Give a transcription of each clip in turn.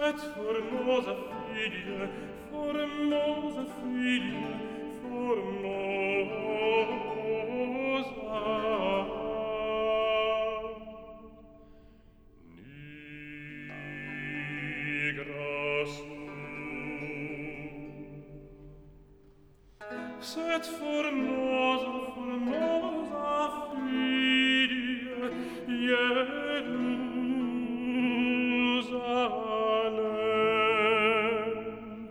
et formosa figlia, formosa figlia, formosa. Nigra sed formosa, formosa figlia, Jerusalem.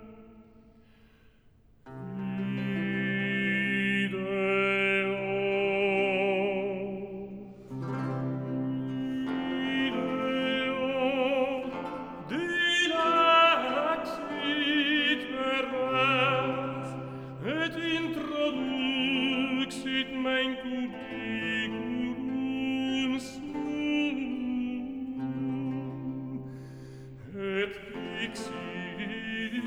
Et introduxit men cubiculum sum, et dixit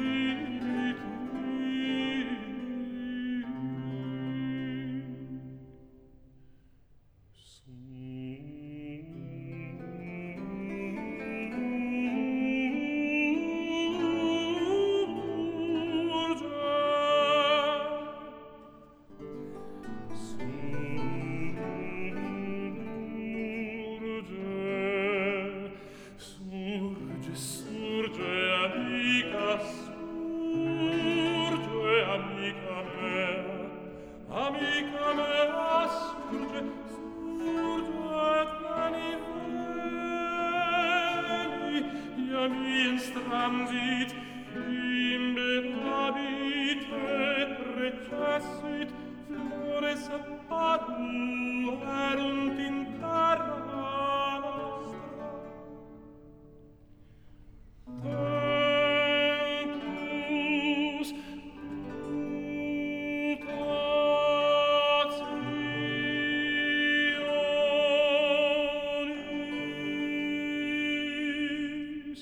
Surge, surge, amica, surge, amica mea, surge, surge, veni, veni, iamins transit, imberabit et recessit, flores apparuerunt in terra nostra. Tempus mutationis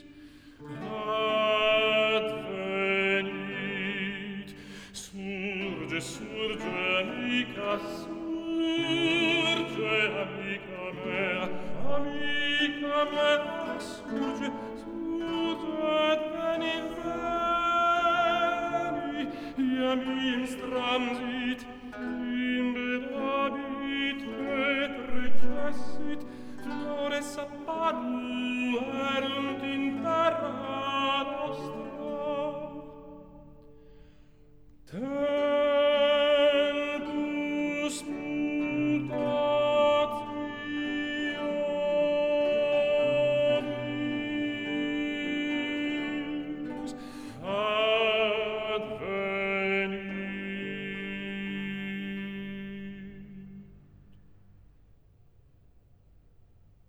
advenit. Surge, surge, amica, surge, amica mea, surge, surge, veni, veni, iamins transit, imberabit et recessit, flores apparuerunt in terra nostra.